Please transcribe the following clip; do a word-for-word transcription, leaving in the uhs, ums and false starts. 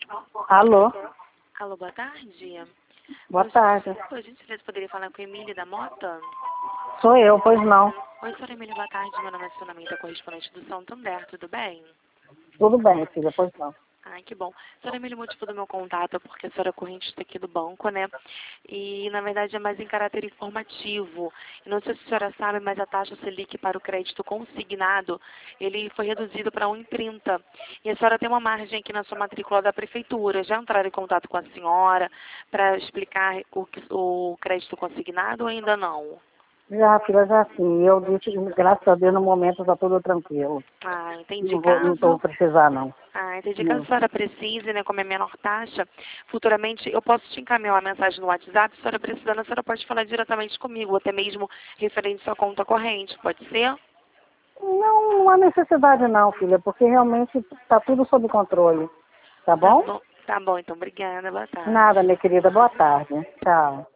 Alô? Alô, boa tarde. Boa tarde. Por gentileza, poderia falar com a Emília da Mota? Sou eu, pois não. Oi, senhora Emília, boa tarde. Meu nome é Sonamita, correspondente do Santander, tudo bem? Tudo bem, filha, pois não. Ai, que bom. Senhora Emília, o motivo do meu contato é porque a senhora é correntista aqui do banco, né? E, na verdade, é mais em caráter informativo. E não sei se a senhora sabe, mas a taxa Selic para o crédito consignado, ele foi reduzido para um vírgula trinta. E a senhora tem uma margem aqui na sua matrícula da prefeitura. Já entraram em contato com a senhora para explicar o, que- o crédito consignado ou ainda não? Já, filha, já sim. Eu disse, graças a Deus, no momento está tudo tranquilo. Ah, entendi. Não vou, não estou Caso precisar, não. Ah, entendi. Caso a Não. senhora precise, né, como é menor taxa, futuramente eu posso te encaminhar uma mensagem no WhatsApp, se a senhora precisando, a senhora pode falar diretamente comigo, ou até mesmo referente à sua conta corrente, pode ser? Não, não há necessidade não, filha, porque realmente está tudo sob controle. Tá Tá bom? bom, tá bom, então obrigada, boa tarde. Nada, minha querida. Boa tarde. Tchau.